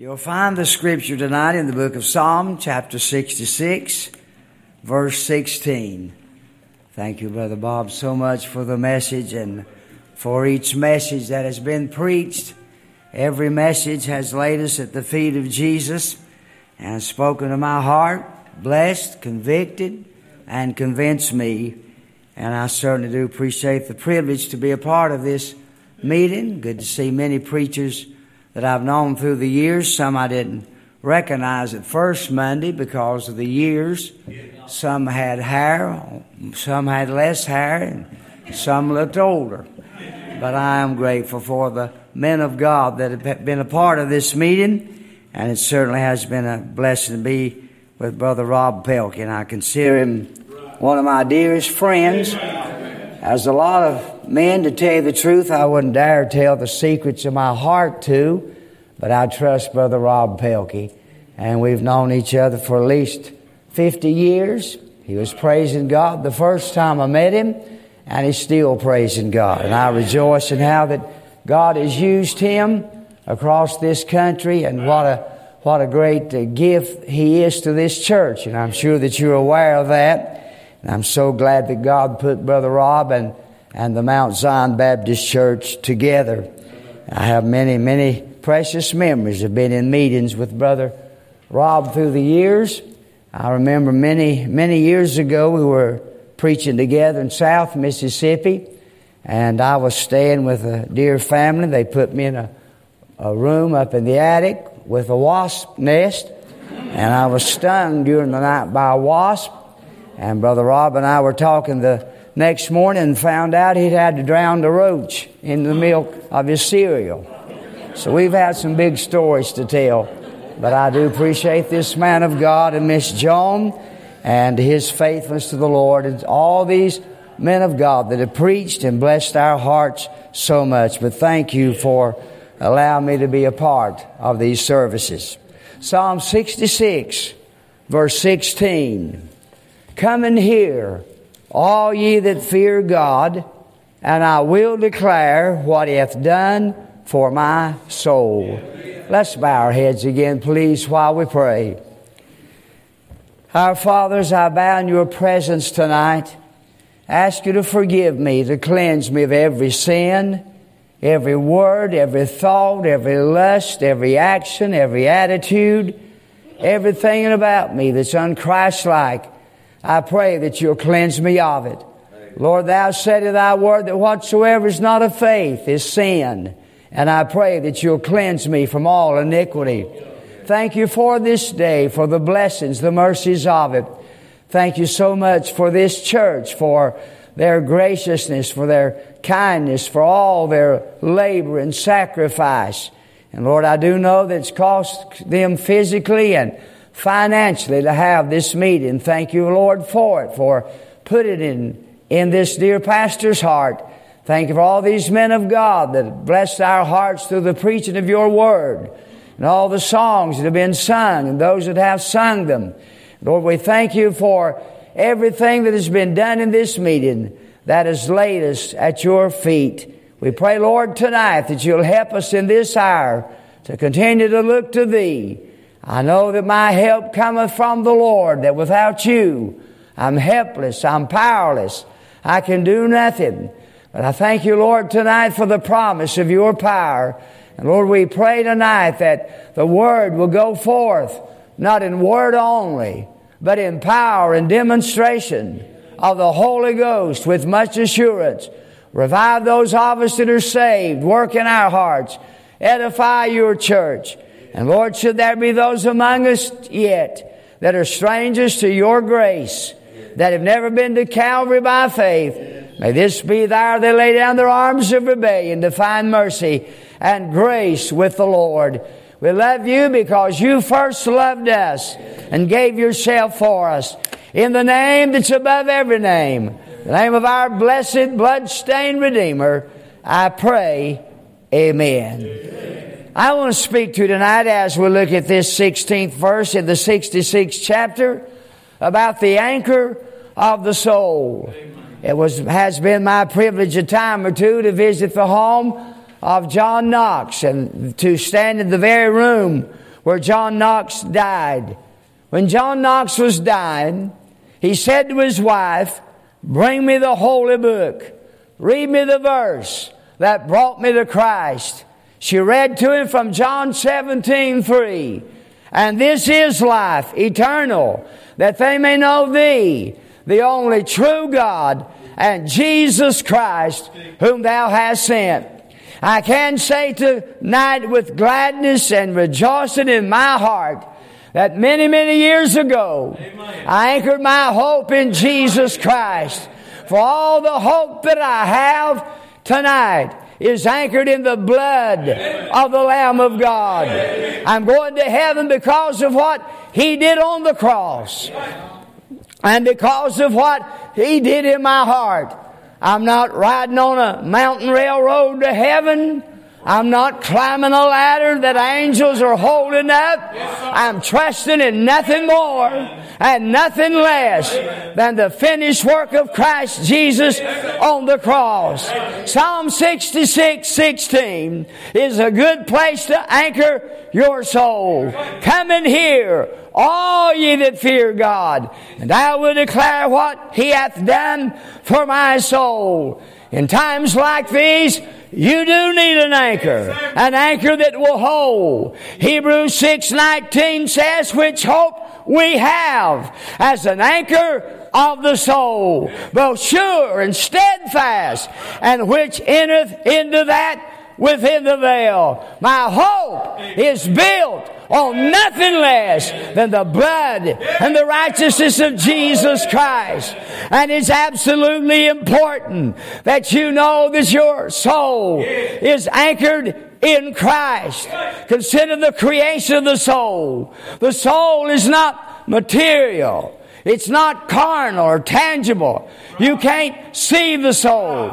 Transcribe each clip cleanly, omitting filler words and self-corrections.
You'll find the scripture tonight in the book of Psalm, chapter 66, verse 16. Thank you, Brother Bob, so much for the message and for each message that has been preached. Every message has laid us at the feet of Jesus and spoken to my heart, blessed, convicted, and convinced me. And I certainly do appreciate the privilege to be a part of this meeting. Good to see many preachers that I've known through the years. Some I didn't recognize at first Monday because of the years. Some had hair, some had less hair, and some looked older. But I am grateful for the men of God that have been a part of this meeting, and it certainly has been a blessing to be with Brother Rob Pelkey, and I consider him one of my dearest friends. As a lot of men, to tell you the truth, I wouldn't dare tell the secrets of my heart to, but I trust Brother Rob Pelkey. And we've known each other for at least 50 years. He was praising God the first time I met him, and he's still praising God. And I rejoice in how that God has used him across this country, and what a great gift he is to this church. And I'm sure that you're aware of that. And I'm so glad that God put Brother Rob and the Mount Zion Baptist Church together. I have many, many precious memories of being in meetings with Brother Rob through the years. I remember many years ago we were preaching together in South Mississippi, and I was staying with a dear family. They put me in a room up in the attic with a wasp nest, and I was stung during the night by a wasp. And Brother Rob and I were talking the next morning and found out he'd had to drown the roach in the milk of his cereal. So we've had some big stories to tell. But I do appreciate this man of God and Miss Joan and his faithfulness to the Lord and all these men of God that have preached and blessed our hearts so much. But thank you for allowing me to be a part of these services. Psalm 66, verse 16. Come and hear, all ye that fear God, and I will declare what he hath done for my soul. Let's bow our heads again, please, while we pray. Our fathers, I bow in your presence tonight. Ask you to forgive me, to cleanse me of every sin, every word, every thought, every lust, every action, every attitude, everything about me that's unchristlike. I pray that you'll cleanse me of it. Lord, thou said in thy word that whatsoever is not of faith is sin. And I pray that you'll cleanse me from all iniquity. Thank you for this day, for the blessings, the mercies of it. Thank you so much for this church, for their graciousness, for their kindness, for all their labor and sacrifice. And Lord, I do know that it's cost them physically and financially to have this meeting. Thank you, Lord, for it, for putting it in this dear pastor's heart. Thank you for all these men of God that blessed our hearts through the preaching of your word and all the songs that have been sung and those that have sung them. Lord, we thank you for everything that has been done in this meeting that has laid us at your feet. We pray, Lord, tonight that you'll help us in this hour to continue to look to thee. I know that my help cometh from the Lord, that without you, I'm helpless, I'm powerless, I can do nothing. But I thank you, Lord, tonight for the promise of your power. And Lord, we pray tonight that the word will go forth, not in word only, but in power and demonstration of the Holy Ghost with much assurance. Revive those of us that are saved, work in our hearts, edify your church. And Lord, should there be those among us yet that are strangers to your grace, that have never been to Calvary by faith, may this be the hour they lay down their arms of rebellion to find mercy and grace with the Lord. We love you because you first loved us and gave yourself for us. In the name that's above every name, the name of our blessed, blood-stained Redeemer, I pray, amen. I want to speak to you tonight as we look at this 16th verse in the 66th chapter about the anchor of the soul. It has been my privilege a time or two to visit the home of John Knox and to stand in the very room where John Knox died. When John Knox was dying, he said to his wife, "Bring me the holy book. Read me the verse that brought me to Christ." She read to him from John 17:3. "And this is life eternal, that they may know thee, the only true God, and Jesus Christ, whom thou hast sent." I can say tonight with gladness and rejoicing in my heart that many, many years ago, I anchored my hope in Jesus Christ. For all the hope that I have tonight is anchored in the blood of the Lamb of God. I'm going to heaven because of what He did on the cross, and because of what He did in my heart. I'm not riding on a mountain railroad to heaven. I'm not climbing a ladder that angels are holding up. I'm trusting in nothing more and nothing less than the finished work of Christ Jesus on the cross. Psalm 66:16 is a good place to anchor your soul. "Come and hear, all ye that fear God, and I will declare what He hath done for my soul." In times like these, you do need an anchor that will hold. Hebrews 6:19 says, "Which hope we have as an anchor of the soul, both sure and steadfast, and which entereth into that within the veil." My hope is built on nothing less than the blood and the righteousness of Jesus Christ. And it's absolutely important that you know that your soul is anchored in Christ. Consider the creation of the soul. The soul is not material. It's not carnal or tangible. You can't see the soul.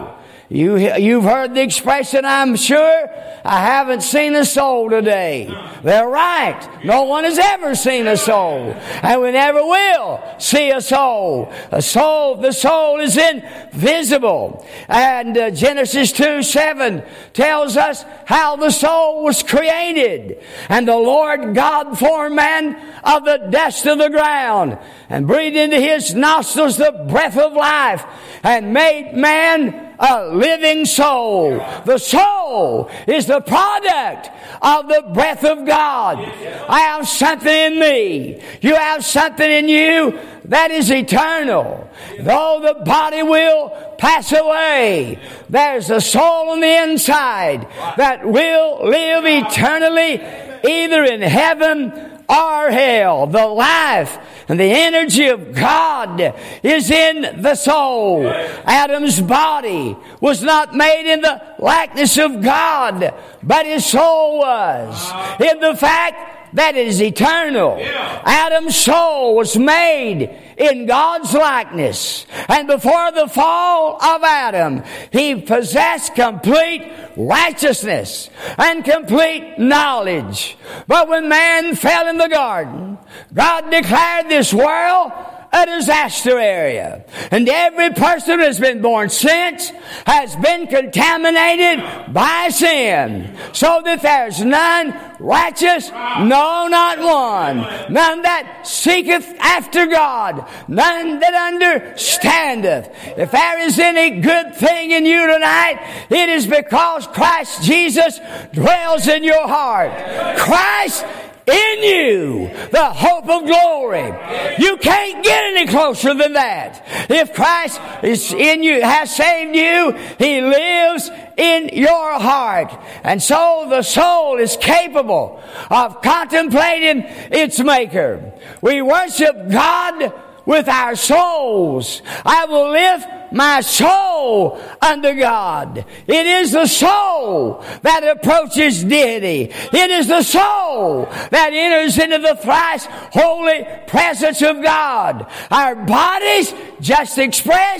You've heard the expression, I'm sure, "I haven't seen a soul today." They're right. No one has ever seen a soul. And we never will see a soul. The soul is invisible. And Genesis 2:7 tells us how the soul was created. "And the Lord God formed man of the dust of the ground, and breathed into his nostrils the breath of life, and made man a living soul." The soul is the product of the breath of God. I have something in me. You have something in you that is eternal. Though the body will pass away, there's a soul on the inside that will live eternally, either in heaven or hell. The life and the energy of God is in the soul. Adam's body was not made in the likeness of God, but his soul was, in the fact that it is eternal. Adam's soul was made in God's likeness. And before the fall of Adam, he possessed complete righteousness and complete knowledge. But when man fell in the garden, God declared this world a disaster area. And every person who has been born since has been contaminated by sin, so that there's none righteous, no, not one. None that seeketh after God, none that understandeth. If there is any good thing in you tonight, it is because Christ Jesus dwells in your heart. Christ in you, the hope of glory. You can't get any closer than that. If Christ is in you, has saved you, He lives in your heart. And so the soul is capable of contemplating its Maker. We worship God with our souls. I will lift my soul unto God. It is the soul that approaches deity. It is the soul that enters into the thrice holy presence of God. Our bodies just express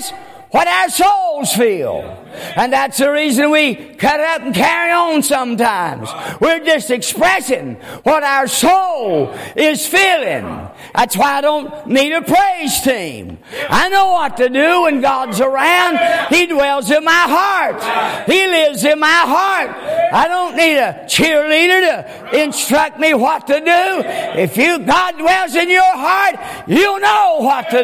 what our souls feel. And that's the reason we cut up and carry on sometimes. We're just expressing what our soul is feeling. That's why I don't need a praise team. I know what to do when God's around. He dwells in my heart. He lives in my heart. I don't need a cheerleader to instruct me what to do. If God dwells in your heart, you'll know what to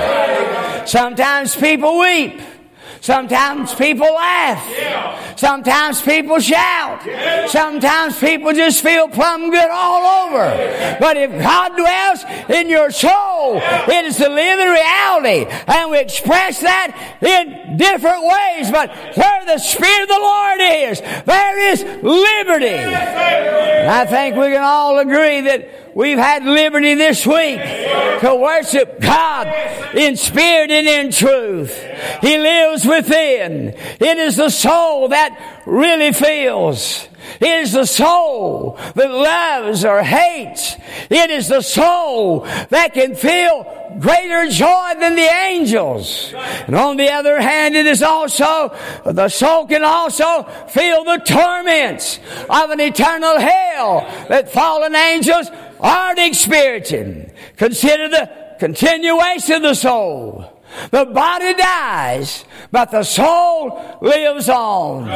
do. Sometimes people weep. Sometimes people laugh. Sometimes people shout. Sometimes people just feel plumb good all over. But if God dwells in your soul, it is the living reality. And we express that in different ways. But where the Spirit of the Lord is, there is liberty. And I think we can all agree that we've had liberty this week to worship God in spirit and in truth. He lives within. It is the soul that really feels. It is the soul that loves or hates. It is the soul that can feel greater joy than the angels. And on the other hand, it is also, the soul can also feel the torments of an eternal hell that fallen angels aren't experiencing. Consider the continuation of the soul. The body dies, but the soul lives on.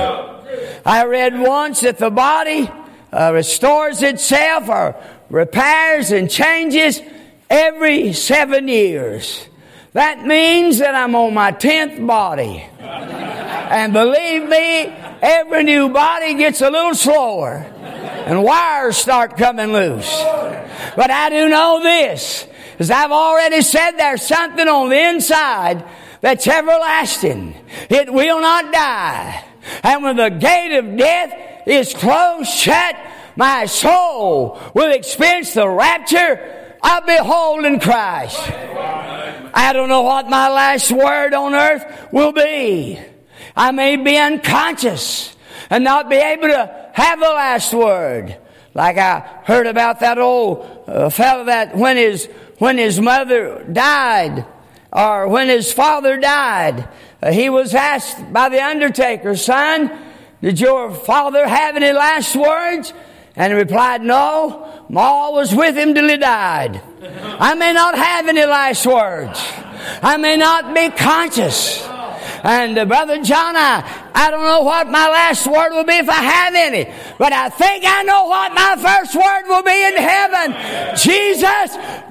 I read once that the body restores itself or repairs and changes every 7 years. That means that I'm on my 10th body. And believe me, every new body gets a little slower and wires start coming loose. But I do know this, as I've already said, there's something on the inside that's everlasting. It will not die. And when the gate of death is closed shut, my soul will experience the rapture of beholding Christ. I don't know what my last word on earth will be. I may be unconscious and not be able to have the last word. Like I heard about that old fellow that when his mother died, or when his father died, he was asked by the undertaker, "Son, did your father have any last words?" And he replied, "No, Ma was with him till he died." I may not have any last words. I may not be conscious. And Brother John, I don't know what my last word will be if I have any. But I think I know what my first word will be in heaven. Jesus,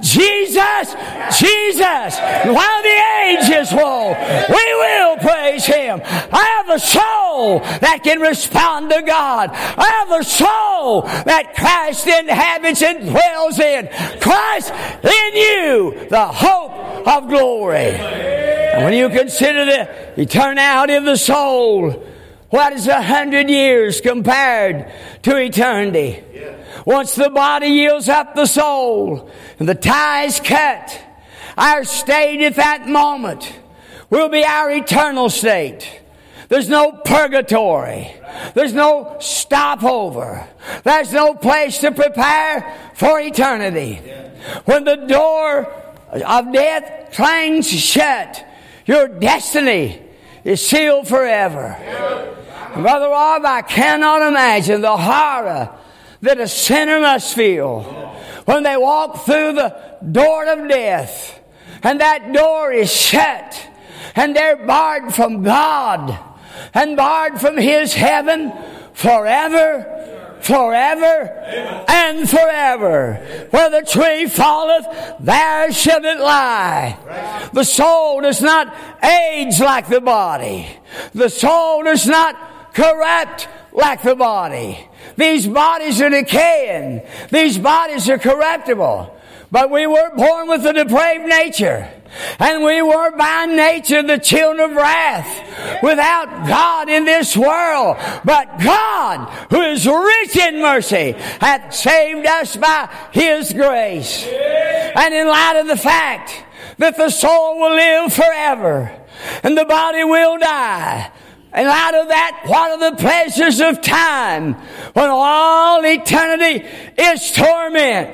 Jesus, Jesus. And while the ages roll, we will praise Him. I have a soul that can respond to God. I have a soul that Christ inhabits and dwells in. Christ in you, the hope of glory. And when you consider the eternality of the soul, what is 100 years compared to eternity? Once the body yields up the soul and the tie is cut, our state at that moment will be our eternal state. There's no purgatory. There's no stopover. There's no place to prepare for eternity. When the door of death clangs shut, your destiny is sealed forever. Brother Rob, I cannot imagine the horror that a sinner must feel when they walk through the door of death and that door is shut and they're barred from God and barred from His heaven forever, forever, and forever. Where the tree falleth, there shall it lie. The soul does not age like the body. The soul does not corrupt like the body. These bodies are decaying. These bodies are corruptible. But we were born with a depraved nature. And we were by nature the children of wrath, without God in this world. But God, who is rich in mercy, hath saved us by His grace. And in light of the fact that the soul will live forever and the body will die, and out of that, what are the pleasures of time when all eternity is torment?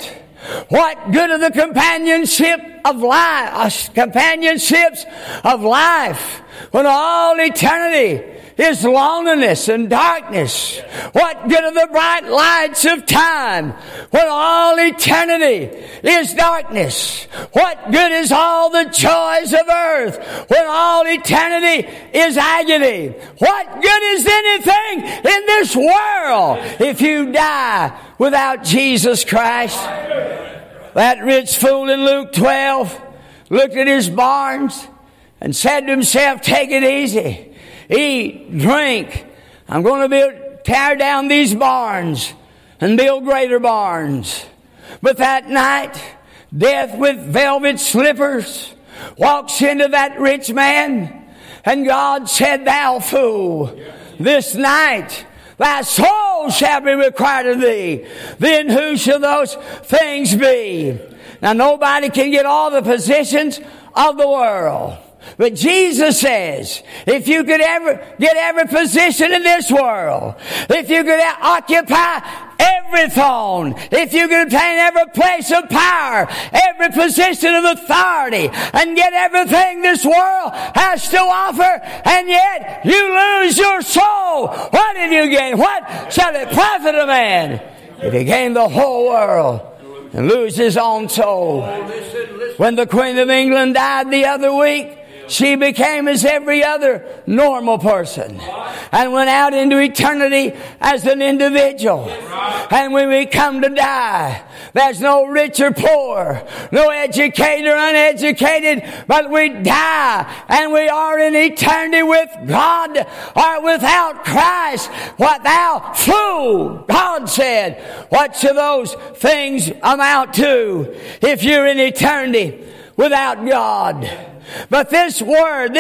What good are the companionships of life when all eternity is loneliness and darkness? What good are the bright lights of time when all eternity is darkness? What good is all the joys of earth when all eternity is agony? What good is anything in this world if you die without Jesus Christ? That rich fool in Luke 12 looked at his barns and said to himself, take it easy. Eat, drink. I'm going to tear down these barns and build greater barns. But that night, death with velvet slippers walks into that rich man, and God said, thou fool, this night thy soul shall be required of thee. Then who shall those things be? Now nobody can get all the positions of the world. But Jesus says, if you could ever get every position in this world, if you could occupy every throne, if you could obtain every place of power, every position of authority, and get everything this world has to offer, and yet you lose your soul, what have you gained? What shall it profit a man if he gain the whole world and lose his own soul? When the Queen of England died the other week, she became as every other normal person and went out into eternity as an individual. And when we come to die, there's no rich or poor, no educated or uneducated, but we die and we are in eternity with God or without Christ. What thou fool, God said, what shall those things amount to if you're in eternity without God? But this word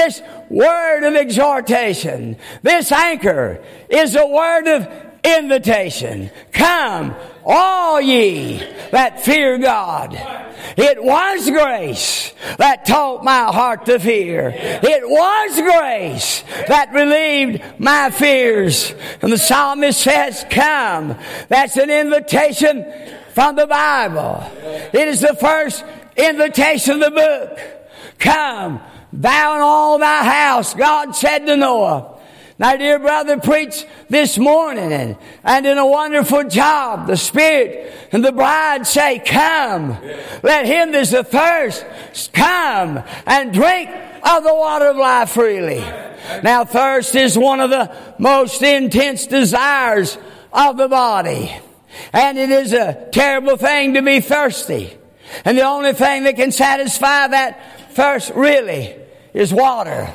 of exhortation, this anchor is a word of invitation. Come, all ye that fear God. It was grace that taught my heart to fear. It was grace that relieved my fears. And the psalmist says, come. That's an invitation from the Bible. It is the first invitation of the book. Come, thou and all thy house, God said to Noah. Now, dear brother, preach this morning and in a wonderful job. The Spirit and the bride say, come. Let him that's athirst come and drink of the water of life freely. Now, thirst is one of the most intense desires of the body. And it is a terrible thing to be thirsty. And the only thing that can satisfy that thirst really is water.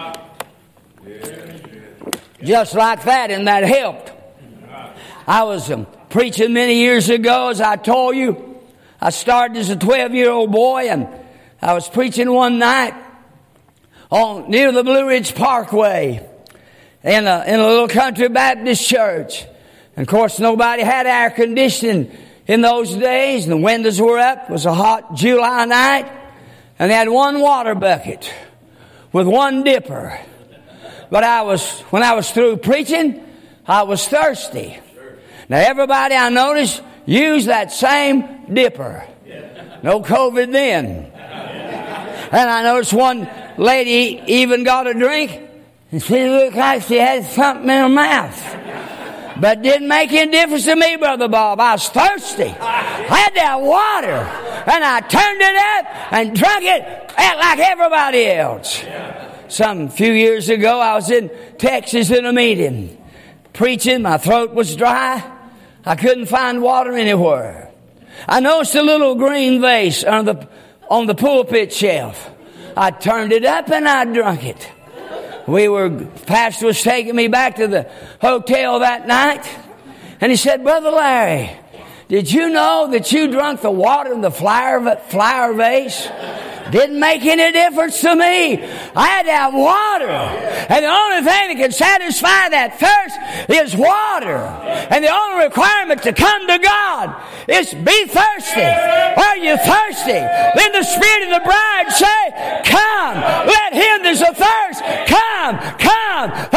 Just like that, and that helped. I was preaching many years ago, as I told you. I started as a 12-year-old boy, and I was preaching one night near the Blue Ridge Parkway in a little country Baptist church. And of course, nobody had air conditioning in those days, and the windows were up. It was a hot July night. And they had one water bucket with one dipper. But when I was through preaching, I was thirsty. Now everybody I noticed used that same dipper. No COVID then. And I noticed one lady even got a drink, and she looked like she had something in her mouth. But didn't make any difference to me, Brother Bob. I was thirsty. I had that water. And I turned it up and drank it like everybody else. Some few years ago, I was in Texas in a meeting. Preaching, my throat was dry. I couldn't find water anywhere. I noticed a little green vase on the pulpit shelf. I turned it up and I drank it. Pastor was taking me back to the hotel that night. And he said, Brother Larry, did you know that you drank the water in the flower vase? Didn't make any difference to me. I had to have water. And the only thing that can satisfy that thirst is water. And the only requirement to come to God is be thirsty. Are you thirsty? Then the Spirit of the bride say, come. Let him that's athirst come. Thank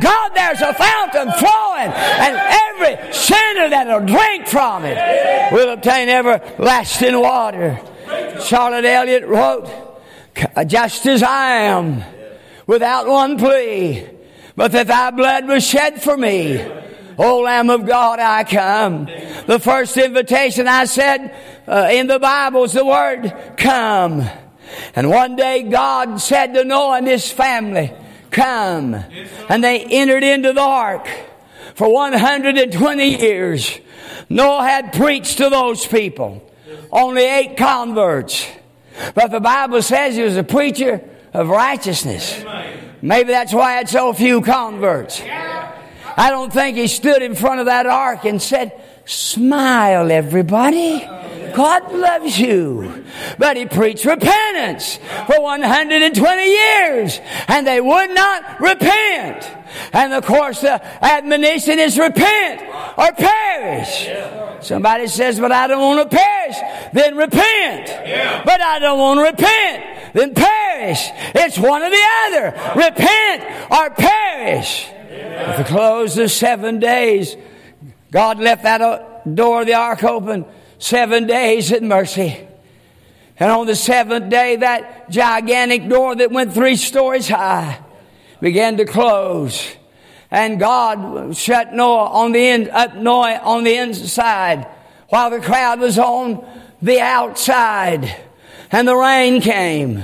God, there's a fountain flowing, and every sinner that'll drink from it will obtain everlasting water. Charlotte Elliott wrote, just as I am, without one plea, but that thy blood was shed for me. O Lamb of God, I come. The first invitation I said in the Bible is the word come. And one day God said to Noah and his family, come. And they entered into the ark. For 120 years, Noah had preached to those people. Only 8 converts. But the Bible says he was a preacher of righteousness. Maybe that's why had so few converts. I don't think he stood in front of that ark and said, smile, everybody. God loves you. But he preached repentance for 120 years. And they would not repent. And of course the admonition is repent or perish. Somebody says, but I don't want to perish. Then repent. But I don't want to repent. Then perish. It's one or the other. Repent or perish. At the close of 7 days, God left that door of the ark open 7 days at mercy. And on the 7th day, that gigantic door that went 3 stories high began to close. And God shut Noah on the inside while the crowd was on the outside. And the rain came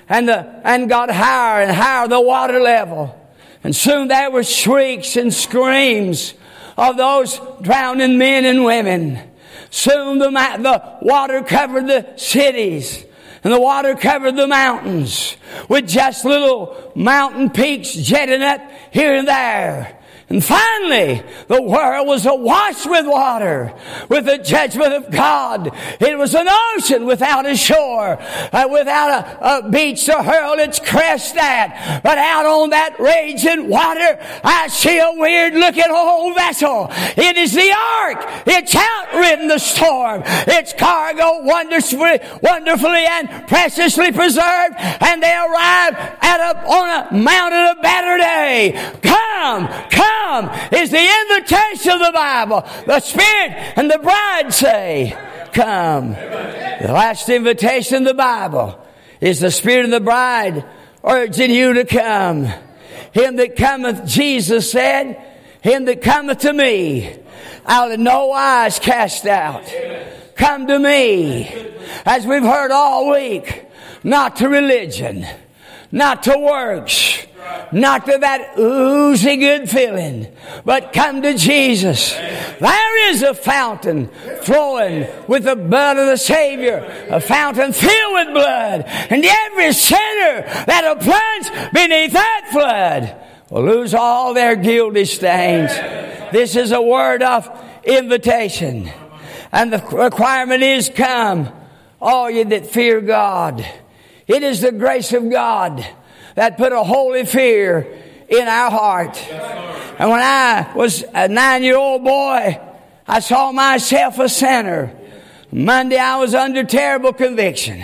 and got higher and higher the water level. And soon there were shrieks and screams of those drowning men and women. Soon the water covered the cities. And the water covered the mountains with just little mountain peaks jetting up here and there. And finally, the world was awash with water, with the judgment of God. It was an ocean without a shore, without a beach to hurl its crest at. But out on that raging water, I see a weird-looking old vessel. It is the ark. It's outridden the storm. Its cargo wonderfully and preciously preserved. And they arrived on a mountain of better day. Come is the invitation of the Bible. The Spirit and the bride say, come. The last invitation of the Bible is the Spirit and the bride urging you to come. Him that cometh, Jesus said, him that cometh to me, I'll in no wise cast out. Come to me. As we've heard all week, not to religion, not to works, not to that oozy good feeling, but come to Jesus. There is a fountain flowing with the blood of the Savior, a fountain filled with blood, and every sinner that'll plunge beneath that flood will lose all their guilty stains. This is a word of invitation, and the requirement is, come, all you that fear God. It is the grace of God that put a holy fear in our heart. And when I was a 9-year-old boy, I saw myself a sinner. Monday I was under terrible conviction.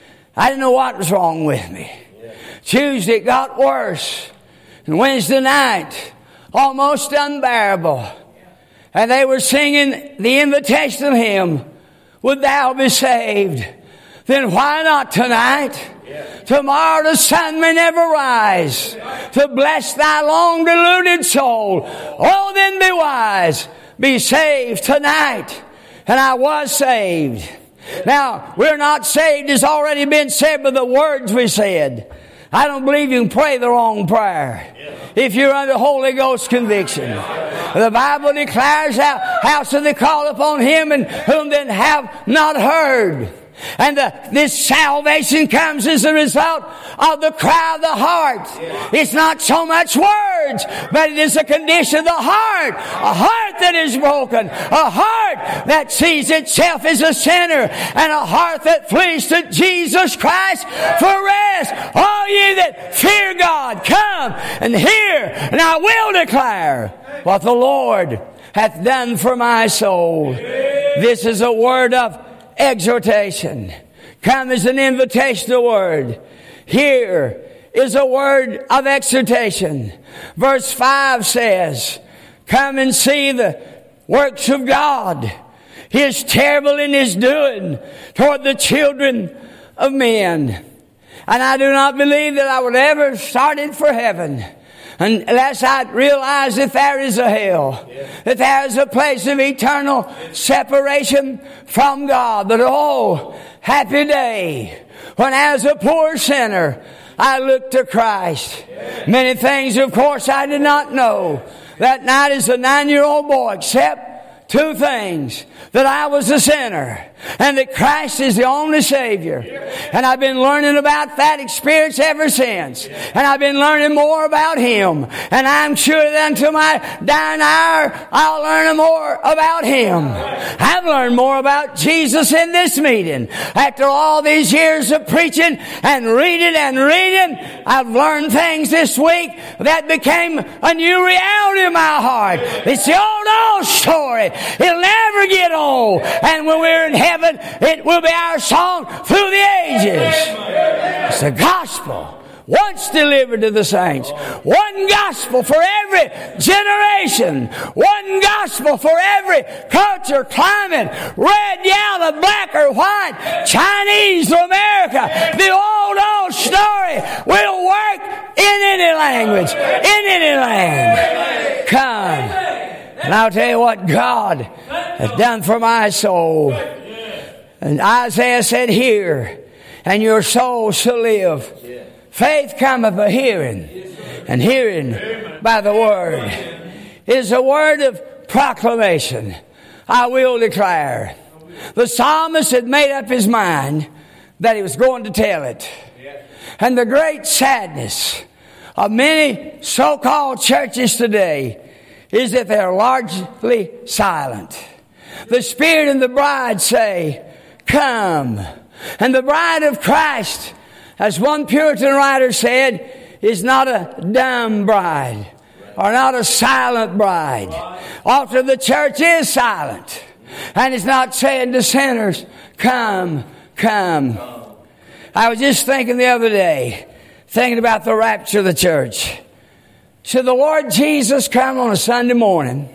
I didn't know what was wrong with me. Tuesday it got worse. And Wednesday night, almost unbearable. And they were singing the invitation hymn, would thou be saved? Then why not tonight? Tomorrow the sun may never rise to bless thy long deluded soul. Oh, then be wise. Be saved tonight. And I was saved. Now, we're not saved, as already been said by the words we said. I don't believe you can pray the wrong prayer if you're under Holy Ghost conviction. The Bible declares how shall they call upon him and whom they have not heard. And this salvation comes as a result of the cry of the heart. It's not so much words, but it is a condition of the heart. A heart that is broken. A heart that sees itself as a sinner. And a heart that flees to Jesus Christ for rest. All ye that fear God, come and hear. And I will declare what the Lord hath done for my soul. This is a word of exhortation. Come is an invitational word. Here is a word of exhortation. Verse 5 says, come and see the works of God. He is terrible in His doing toward the children of men. And I do not believe that I would ever start it for heaven unless I realize that there is a hell, that there is a place of eternal separation from God. But oh, happy day when as a poor sinner I looked to Christ. Many things, of course, I did not know that night as a 9-year-old boy, except two things: that I was a sinner and that Christ is the only Savior. And I've been learning about that experience ever since. And I've been learning more about Him. And I'm sure that until my dying hour, I'll learn more about Him. I've learned more about Jesus in this meeting. After all these years of preaching and reading, I've learned things this week that became a new reality in my heart. It's the old story. It'll never get old. And when we're in heaven, it will be our song through the ages. It's the gospel once delivered to the saints. One gospel for every generation. One gospel for every culture, climate, red, yellow, black or white, Chinese or America. The old story will work in any language, in any land. Come. And I'll tell you what God has done for my soul. And Isaiah said, hear, and your soul shall live. Faith cometh by hearing, and hearing by the word. It is a word of proclamation. I will declare. The psalmist had made up his mind that he was going to tell it. And the great sadness of many so-called churches today is that they're largely silent. The Spirit and the bride say, come. And the bride of Christ, as one Puritan writer said, is not a dumb bride or not a silent bride. Often the church is silent and it's not saying to sinners, come, come. I was just thinking the other day, thinking about the rapture of the church. Should the Lord Jesus come on a Sunday morning,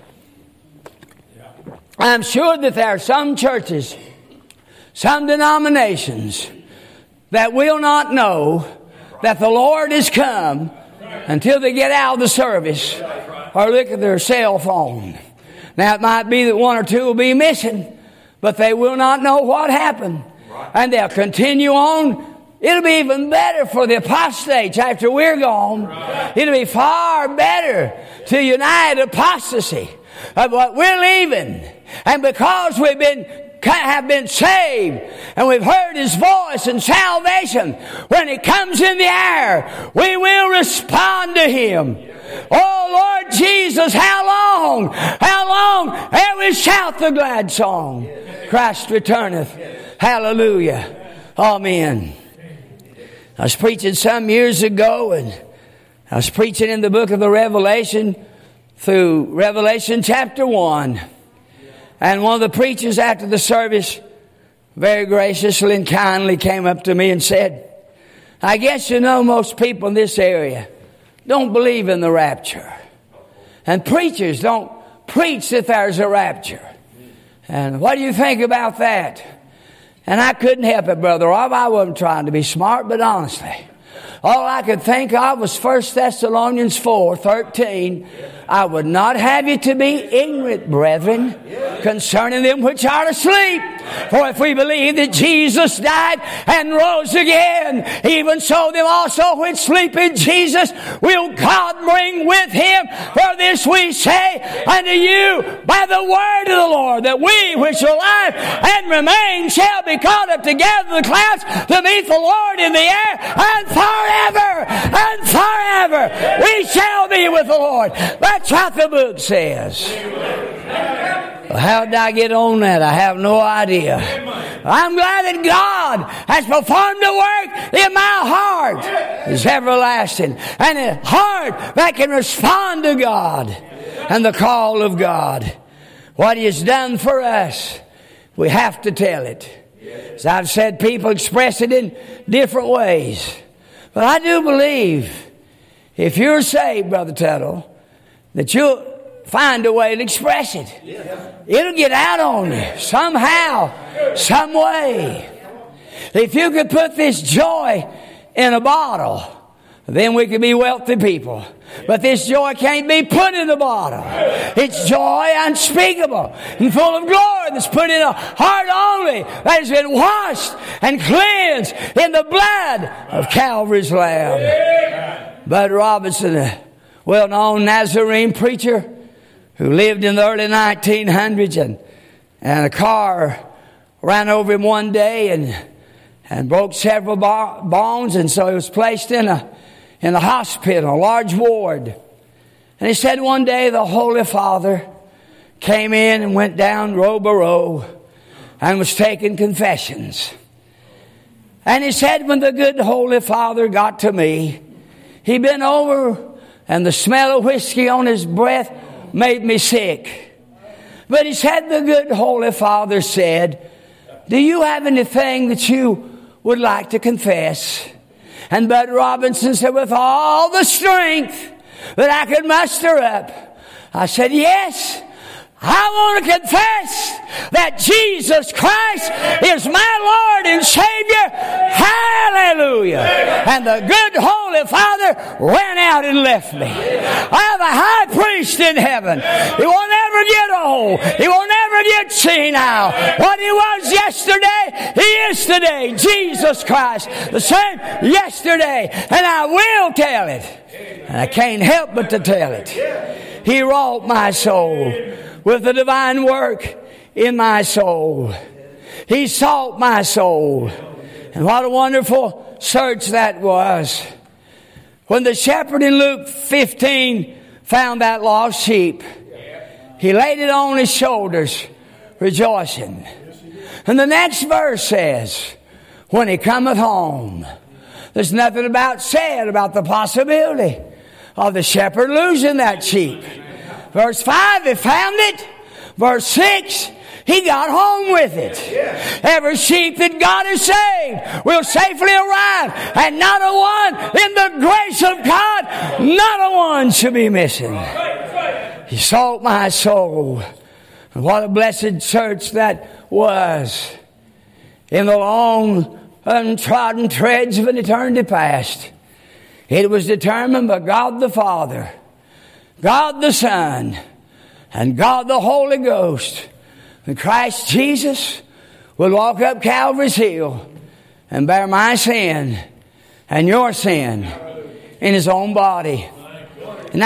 I'm sure that there are some churches, some denominations that will not know that the Lord has come until they get out of the service or look at their cell phone. Now it might be that one or two will be missing, but they will not know what happened. And they'll continue on. It'll be even better for the apostates after we're gone. It'll be far better to unite apostasy. But we're leaving. And because have been saved and we've heard His voice and salvation, when He comes in the air, we will respond to Him. Oh Lord Jesus, how long ere we shout the glad song, Christ returneth. Hallelujah. Amen. I was preaching some years ago, and I was preaching in the book of the Revelation through Revelation chapter 1. And one of the preachers after the service very graciously and kindly came up to me and said, I guess you know most people in this area don't believe in the rapture. And preachers don't preach that there's a rapture. And what do you think about that? And I couldn't help it, Brother Rob. I wasn't trying to be smart, but honestly, all I could think of was 1 Thessalonians 4:13. I would not have you to be ignorant, brethren, concerning them which are asleep. For if we believe that Jesus died and rose again, even so them also which sleep in Jesus will God bring with Him. For this we say unto you by the word of the Lord, that we which are alive and remain shall be caught up together in the clouds to meet the Lord in the air, and forever we shall be with the Lord. That's what the book says. Well, how did I get on that? I have no idea. I'm glad that God has performed a work in my heart. It's everlasting. And a heart that can respond to God and the call of God. What He has done for us, we have to tell it. As I've said, people express it in different ways. But I do believe if you're saved, Brother Tuttle, that you'll find a way to express it. It'll get out on you somehow, some way. If you could put this joy in a bottle, then we could be wealthy people. But this joy can't be put in a bottle. It's joy unspeakable and full of glory that's put in a heart only that has been washed and cleansed in the blood of Calvary's Lamb. Bud Robinson, a well-known Nazarene preacher who lived in the early 1900s, and a car ran over him one day and broke several bones, and so he was placed in a hospital, a large ward. And he said one day the Holy Father came in and went down row by row and was taking confessions. And he said when the good Holy Father got to me, he bent over and the smell of whiskey on his breath made me sick. But he said the good Holy Father said, do you have anything that you would like to confess? And Bud Robinson said, with all the strength that I could muster up, I said, yes, I want to confess that Jesus Christ is my Lord and Savior. Hallelujah. And the good Holy Father ran out and left me. I have a high priest in heaven. He won't ever get old. He won't ever get senile. What he was yesterday, he is today. Jesus Christ, the same yesterday. And I will tell it. And I can't help but to tell it. He wrought my soul with the divine work in my soul. He sought my soul. And what a wonderful search that was. When the shepherd in Luke 15 found that lost sheep, he laid it on his shoulders, rejoicing. And the next verse says, when he cometh home, there's nothing said about the possibility of the shepherd losing that sheep. Verse 5, he found it. Verse 6, he got home with it. Every sheep that God has saved will safely arrive. And not a one, in the grace of God, not a one should be missing. He sought my soul. And what a blessed search that was. In the long, untrodden treads of an eternity past, it was determined by God the Father, God the Son, and God the Holy Ghost, that Christ Jesus would walk up Calvary's Hill and bear my sin and your sin in His own body. In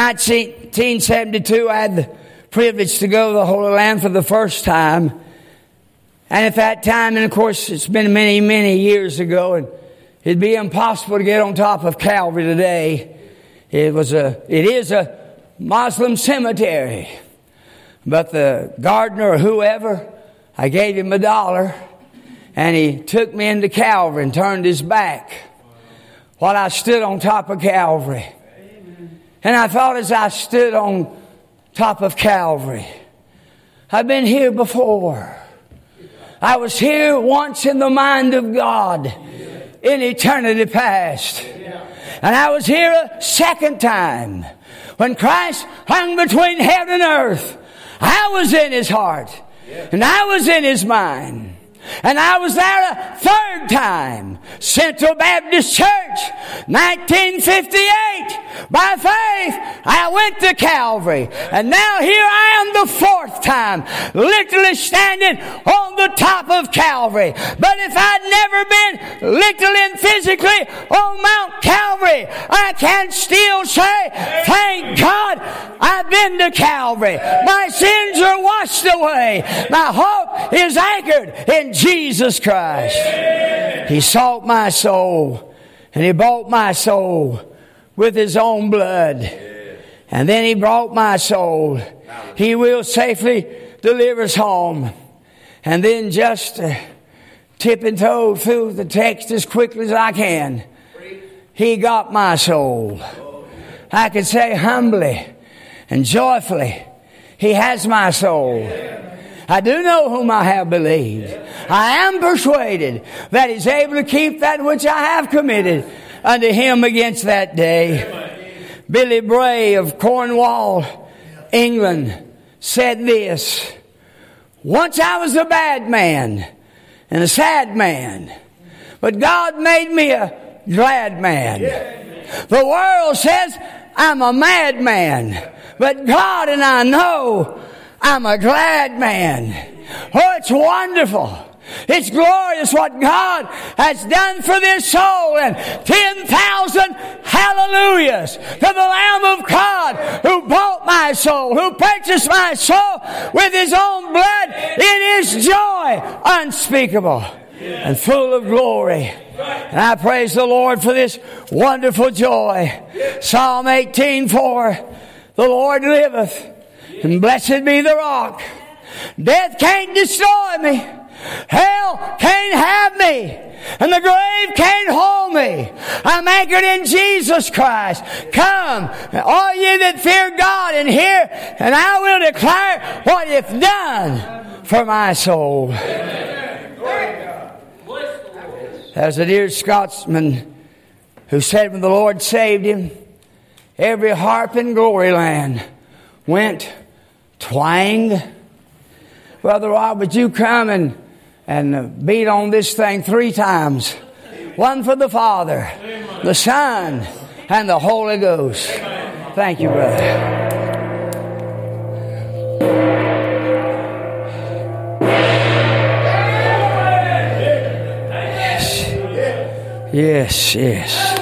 1972, I had the privilege to go to the Holy Land for the first time. And at that time, and of course it's been many, many years ago, and it'd be impossible to get on top of Calvary today. It is a Muslim cemetery. But the gardener or whoever, I gave him $1, and he took me into Calvary and turned his back while I stood on top of Calvary. And I thought as I stood on top of Calvary, I've been here before. I was here once in the mind of God in eternity past. And I was here a second time when Christ hung between heaven and earth. I was in His heart, and I was in His mind. And I was there a third time. Central Baptist Church, 1958. By faith, I went to Calvary. And now here I am the fourth time, literally standing on the top of Calvary. But if I'd never been literally and physically on Mount Calvary, I can still say, thank God I've been to Calvary. My sins are washed away. My hope is anchored in Jesus Christ. He sought my soul, and He bought my soul with His own blood. And then He brought my soul. He will safely deliver us home. And then just tip and toe through the text as quickly as I can. He got my soul. I can say humbly and joyfully, He has my soul. I do know whom I have believed. I am persuaded that He's able to keep that which I have committed. unto him against that day. Billy Bray of Cornwall, England, said this: once I was a bad man and a sad man, but God made me a glad man. The world says I'm a madman, but God and I know I'm a glad man. Oh, it's wonderful. It's glorious what God has done for this soul, and 10,000 hallelujahs to the Lamb of God who bought my soul, who purchased my soul with His own blood. It is joy unspeakable and full of glory. And I praise the Lord for this wonderful joy. Psalm 18:4, the Lord liveth, and blessed be the rock. Death can't destroy me. Hell can't have me. And the grave can't hold me. I'm anchored in Jesus Christ. Come, all ye that fear God, and hear, and I will declare what He hath done for my soul. There's a dear Scotsman who said when the Lord saved him, every harp in glory land went twang. Brother Rob, would you come and beat on this thing 3 times? One for the Father, the Son, and the Holy Ghost. Thank you, brother. Yes, yes.